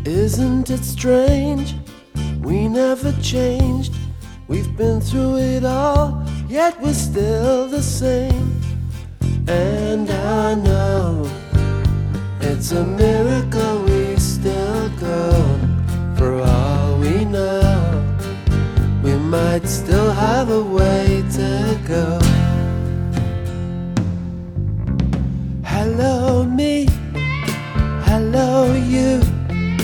Isn't it strange? We never changed. We've been through it all, yet we're still the same. And I know it's a miracle